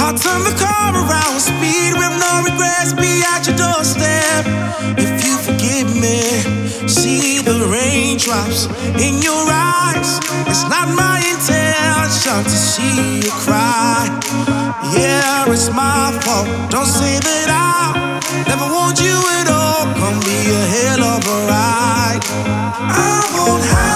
I'll turn the car around with speed with no regrets, be at your doorstep. If you forgive me, see the raindrops in your eyes. It's not my intention to see you cry. Yeah, it's my fault. Don't say that I never want you at all. Gonna be a hell of a ride. I won't hide.